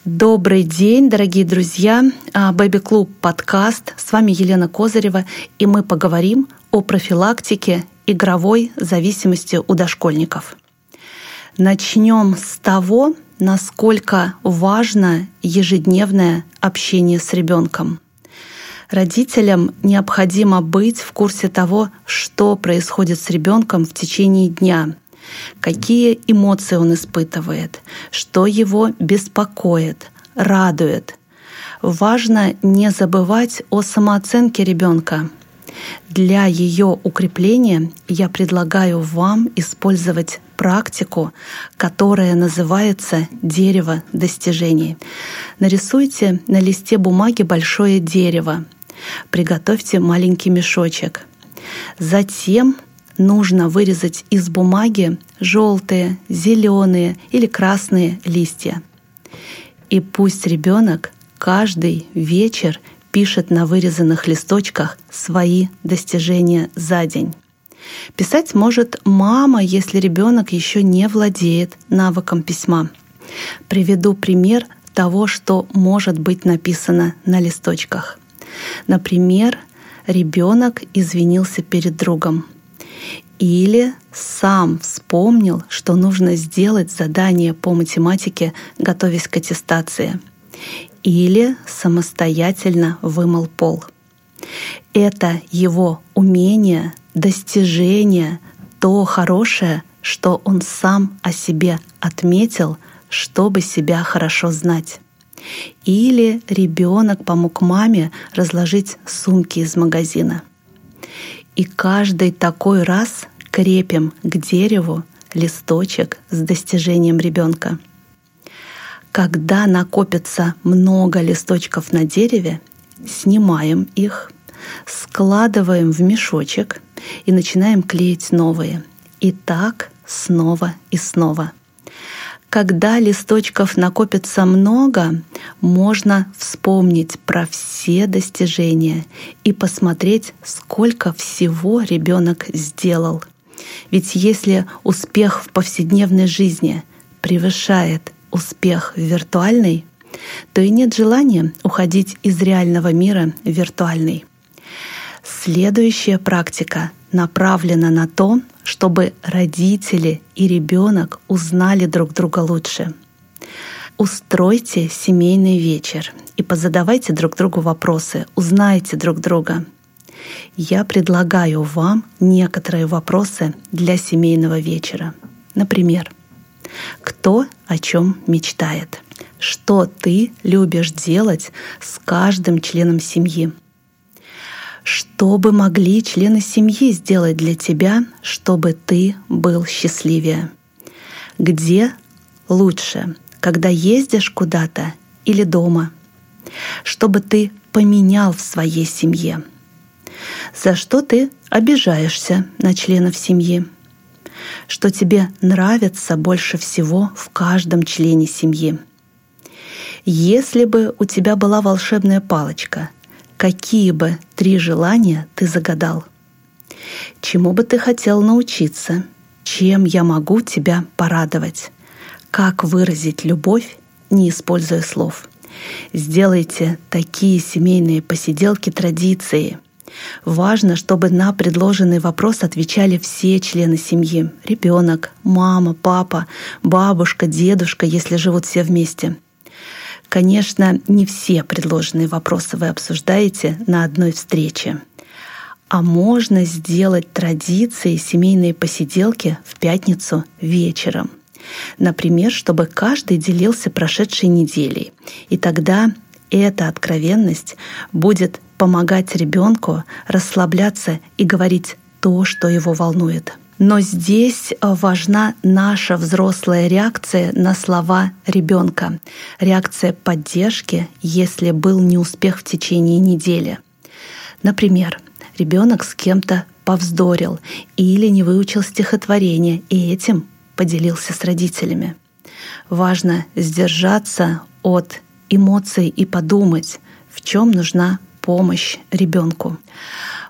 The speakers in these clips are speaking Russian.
Добрый день, дорогие друзья! Бэби-клуб подкаст. С вами Елена Козырева, и мы поговорим о профилактике игровой зависимости у дошкольников. Начнем с того, насколько важно ежедневное общение с ребенком. Родителям необходимо быть в курсе того, что происходит с ребенком в течение дня, какие эмоции он испытывает, что его беспокоит, радует. Важно не забывать о самооценке ребенка. Для ее укрепления я предлагаю вам использовать практику, которая называется «Дерево достижений». Нарисуйте на листе бумаги большое дерево. Приготовьте маленький мешочек. Затем нужно вырезать из бумаги желтые, зеленые или красные листья. И пусть ребенок каждый вечер пишет на вырезанных листочках свои достижения за день. Писать может мама, если ребенок еще не владеет навыком письма. Приведу пример того, что может быть написано на листочках. Например, ребенок извинился перед другом. Или сам вспомнил, что нужно сделать задание по математике, готовясь к аттестации. Или самостоятельно вымыл пол. Это его умение, достижение, то хорошее, что он сам о себе отметил, чтобы себя хорошо знать. Или ребенок помог маме разложить сумки из магазина. И каждый такой раз крепим к дереву листочек с достижением ребенка. Когда накопится много листочков на дереве, снимаем их, складываем в мешочек и начинаем клеить новые. И так снова и снова. Когда листочков накопится много, можно вспомнить про все достижения и посмотреть, сколько всего ребенок сделал. Ведь если успех в повседневной жизни превышает успех в виртуальной, то и нет желания уходить из реального мира в виртуальный. Следующая практика направлена на то, чтобы родители и ребенок узнали друг друга лучше. Устройте семейный вечер и позадавайте друг другу вопросы, узнайте друг друга. Я предлагаю вам некоторые вопросы для семейного вечера. Например, кто о чем мечтает? Что ты любишь делать с каждым членом семьи? Что бы могли члены семьи сделать для тебя, чтобы ты был счастливее? Где лучше, когда ездишь куда-то или дома? Что бы ты поменял в своей семье? За что ты обижаешься на членов семьи? Что тебе нравится больше всего в каждом члене семьи? Если бы у тебя была волшебная палочка, какие бы 3 желания ты загадал? Чему бы ты хотел научиться? Чем я могу тебя порадовать? Как выразить любовь, не используя слов? Сделайте такие семейные посиделки традицией. Важно, чтобы на предложенный вопрос отвечали все члены семьи. Ребенок, мама, папа, бабушка, дедушка, если живут все вместе. Конечно, не все предложенные вопросы вы обсуждаете на одной встрече. А можно сделать традицией семейные посиделки в пятницу вечером. Например, чтобы каждый делился прошедшей неделей. И тогда эта откровенность будет помогать ребенку расслабляться и говорить то, что его волнует. Но здесь важна наша взрослая реакция на слова ребенка, реакция поддержки, если был неуспех в течение недели. Например, ребенок с кем-то повздорил или не выучил стихотворение, и этим поделился с родителями. Важно сдержаться от эмоций и подумать, в чем нужна помощь ребенку.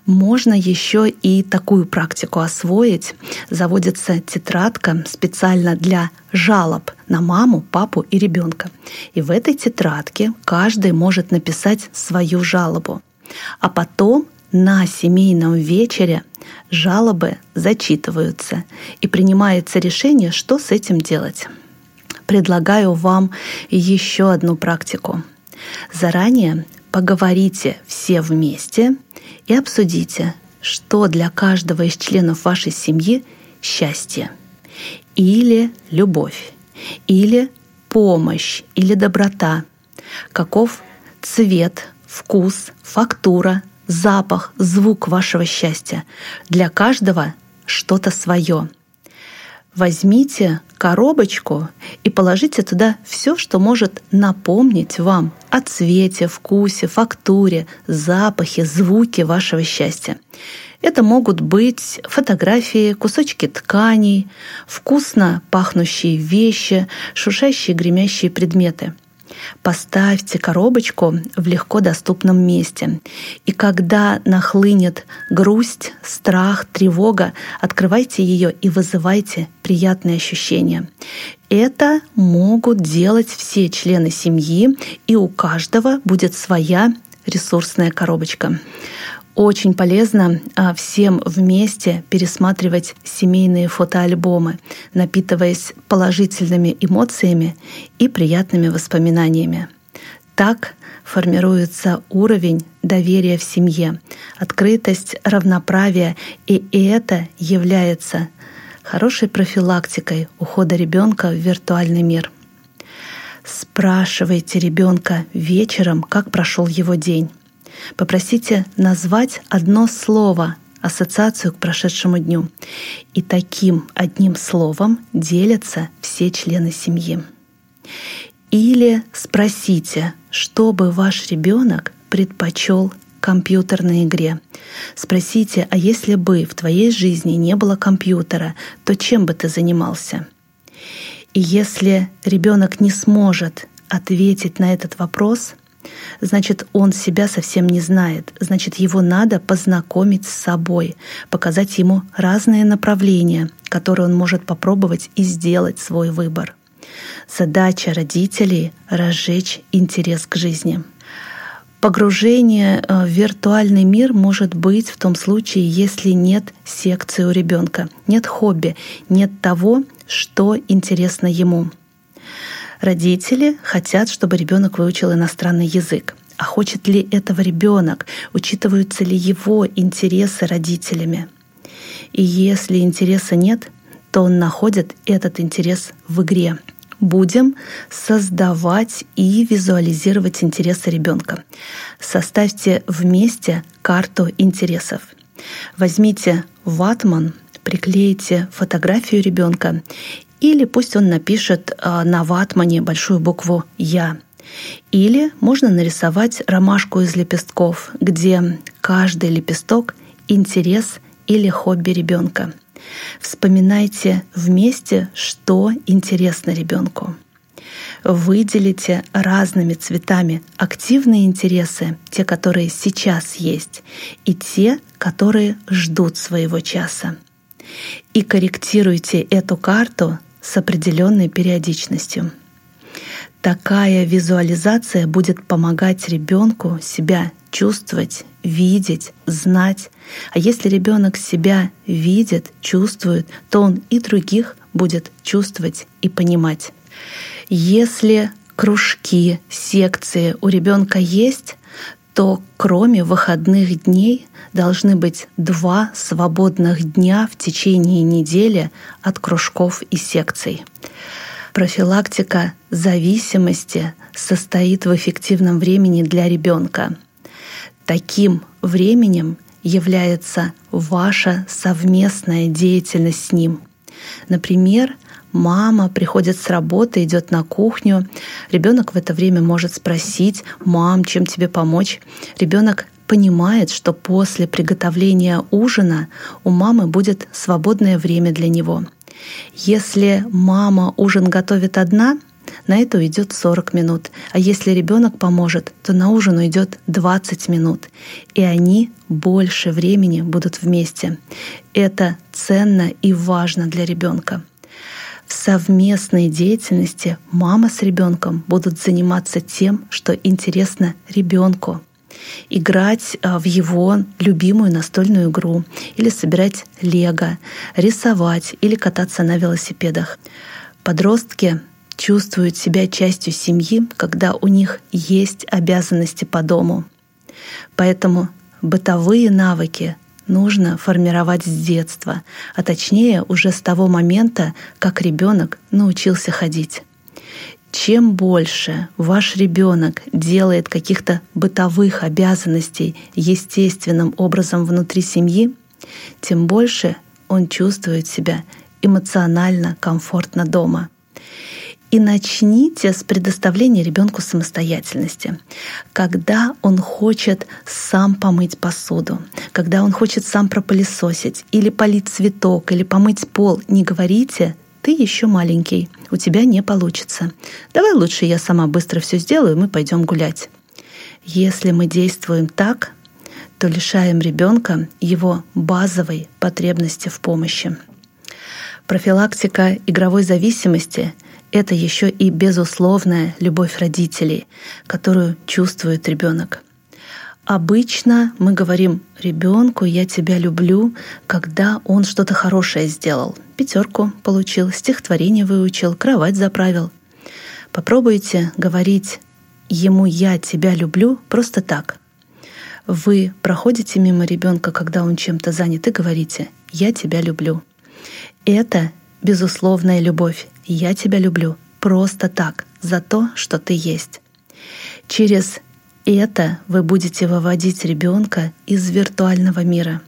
Можно еще и такую практику освоить. Заводится тетрадка специально для жалоб на маму, папу и ребенка. И в этой тетрадке каждый может написать свою жалобу. А потом на семейном вечере жалобы зачитываются и принимается решение, что с этим делать. Предлагаю вам еще одну практику. Заранее поговорите все вместе и обсудите, что для каждого из членов вашей семьи счастье, или любовь, или помощь, или доброта, каков цвет, вкус, фактура, запах, звук вашего счастья. Для каждого что-то свое. Возьмите коробочку и положите туда все, что может напомнить вам о цвете, вкусе, фактуре, запахе, звуке вашего счастья. Это могут быть фотографии, кусочки тканей, вкусно пахнущие вещи, шуршащие, гремящие предметы. Поставьте коробочку в легко доступном месте. И когда нахлынет грусть, страх, тревога, открывайте ее и вызывайте приятные ощущения. Это могут делать все члены семьи, и у каждого будет своя ресурсная коробочка. Очень полезно всем вместе пересматривать семейные фотоальбомы, напитываясь положительными эмоциями и приятными воспоминаниями. Так формируется уровень доверия в семье, открытость, равноправие, и это является хорошей профилактикой ухода ребенка в виртуальный мир. Спрашивайте ребенка вечером, как прошел его день. Попросите назвать одно слово, ассоциацию к прошедшему дню. И таким одним словом делятся все члены семьи. Или спросите, что бы ваш ребенок предпочел компьютерной игре. Спросите, а если бы в твоей жизни не было компьютера, то чем бы ты занимался? И если ребенок не сможет ответить на этот вопрос, значит, он себя совсем не знает. Значит, его надо познакомить с собой, показать ему разные направления, которые он может попробовать и сделать свой выбор. Задача родителей — разжечь интерес к жизни. Погружение в виртуальный мир может быть в том случае, если нет секции у ребенка, нет хобби, нет того, что интересно ему. Родители хотят, чтобы ребенок выучил иностранный язык. А хочет ли этого ребенок? Учитываются ли его интересы родителями? И если интереса нет, то он находит этот интерес в игре. Будем создавать и визуализировать интересы ребенка. Составьте вместе карту интересов. Возьмите ватман, приклейте фотографию ребенка, или пусть он напишет на ватмане большую букву «Я». Или можно нарисовать ромашку из лепестков, где каждый лепесток — интерес или хобби ребенка. Вспоминайте вместе, что интересно ребенку. Выделите разными цветами активные интересы, те, которые сейчас есть, и те, которые ждут своего часа. И корректируйте эту карту с определенной периодичностью. Такая визуализация будет помогать ребенку себя чувствовать, видеть, знать. А если ребенок себя видит, чувствует, то он и других будет чувствовать и понимать. Если кружки, секции у ребенка есть, то кроме выходных дней должны быть 2 свободных дня в течение недели от кружков и секций. Профилактика зависимости состоит в эффективном времени для ребенка. Таким временем является ваша совместная деятельность с ним. Например, мама приходит с работы, идет на кухню. Ребенок в это время может спросить: «Мам, чем тебе помочь?» Ребенок понимает, что после приготовления ужина у мамы будет свободное время для него. Если мама ужин готовит одна, на это уйдет 40 минут. А если ребенок поможет, то на ужин уйдет 20 минут. И они больше времени будут вместе. Это ценно и важно для ребенка. В совместной деятельности мама с ребенком будут заниматься тем, что интересно ребенку. Играть в его любимую настольную игру, или собирать лего, рисовать или кататься на велосипедах. Подростки чувствуют себя частью семьи, когда у них есть обязанности по дому. Поэтому бытовые навыки нужно формировать с детства, а точнее уже с того момента, как ребенок научился ходить. Чем больше ваш ребенок делает каких-то бытовых обязанностей естественным образом внутри семьи, тем больше он чувствует себя эмоционально комфортно дома. И начните с предоставления ребенку самостоятельности. Когда он хочет сам помыть посуду, когда он хочет сам пропылесосить, или полить цветок, или помыть пол, не говорите: «Ты еще маленький, у тебя не получится. Давай лучше я сама быстро все сделаю, и мы пойдем гулять». Если мы действуем так, то лишаем ребенка его базовой потребности в помощи. Профилактика игровой зависимости — это еще и безусловная любовь родителей, которую чувствует ребенок. Обычно мы говорим ребенку: «Я тебя люблю», когда он что-то хорошее сделал. 5 получил, стихотворение выучил, кровать заправил. Попробуйте говорить ему «я тебя люблю» просто так. Вы проходите мимо ребенка, когда он чем-то занят, и говорите: «Я тебя люблю». Это безусловная любовь. «Я тебя люблю» просто так, за то, что ты есть. Через это вы будете выводить ребенка из виртуального мира.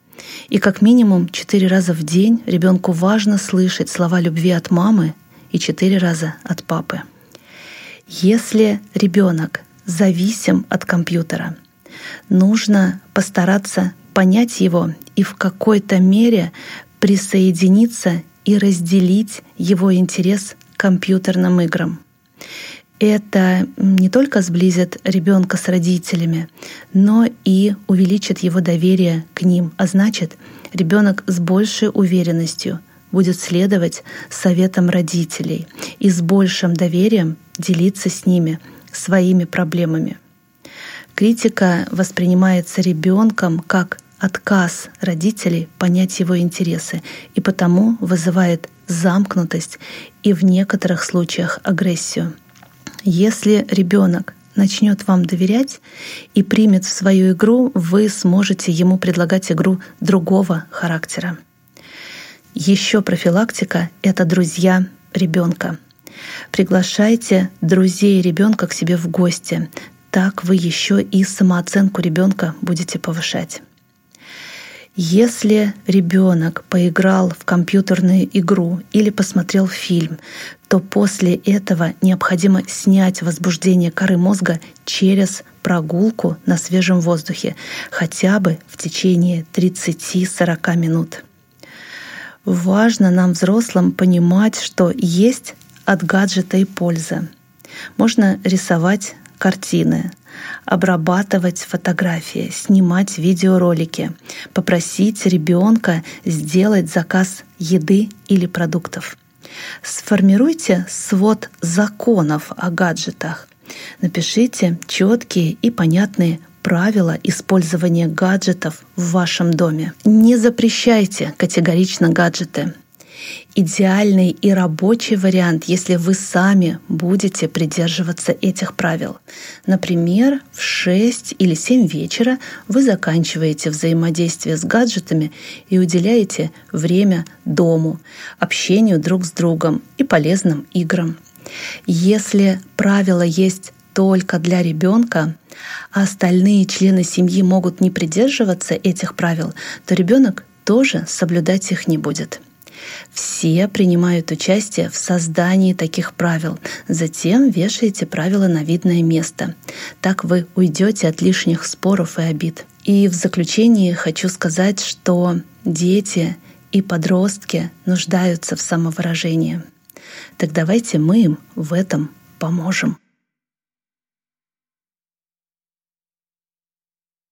И как минимум 4 раза в день ребенку важно слышать слова любви от мамы и 4 раза от папы. Если ребенок зависим от компьютера, нужно постараться понять его и в какой-то мере присоединиться и разделить его интерес к компьютерным играм. Это не только сблизит ребенка с родителями, но и увеличит его доверие к ним, а значит, ребенок с большей уверенностью будет следовать советам родителей и с большим доверием делиться с ними своими проблемами. Критика воспринимается ребенком как отказ родителей понять его интересы и потому вызывает замкнутость и в некоторых случаях агрессию. Если ребенок начнет вам доверять и примет в свою игру, вы сможете ему предлагать игру другого характера. Еще профилактика — это друзья ребенка. Приглашайте друзей ребенка к себе в гости. Так вы еще и самооценку ребенка будете повышать. Если ребенок поиграл в компьютерную игру или посмотрел фильм, то после этого необходимо снять возбуждение коры мозга через прогулку на свежем воздухе, хотя бы в течение 30-40 минут. Важно нам, взрослым, понимать, что есть от гаджета и польза. Можно рисовать картины, обрабатывать фотографии, снимать видеоролики, попросить ребенка сделать заказ еды или продуктов. Сформируйте свод законов о гаджетах. Напишите четкие и понятные правила использования гаджетов в вашем доме. Не запрещайте категорично гаджеты. Идеальный и рабочий вариант, если вы сами будете придерживаться этих правил. Например, в 6 или 7 вечера вы заканчиваете взаимодействие с гаджетами и уделяете время дому, общению друг с другом и полезным играм. Если правила есть только для ребенка, а остальные члены семьи могут не придерживаться этих правил, то ребенок тоже соблюдать их не будет. Все принимают участие в создании таких правил. Затем вешаете правила на видное место. Так вы уйдете от лишних споров и обид. И в заключение хочу сказать, что дети и подростки нуждаются в самовыражении. Так давайте мы им в этом поможем.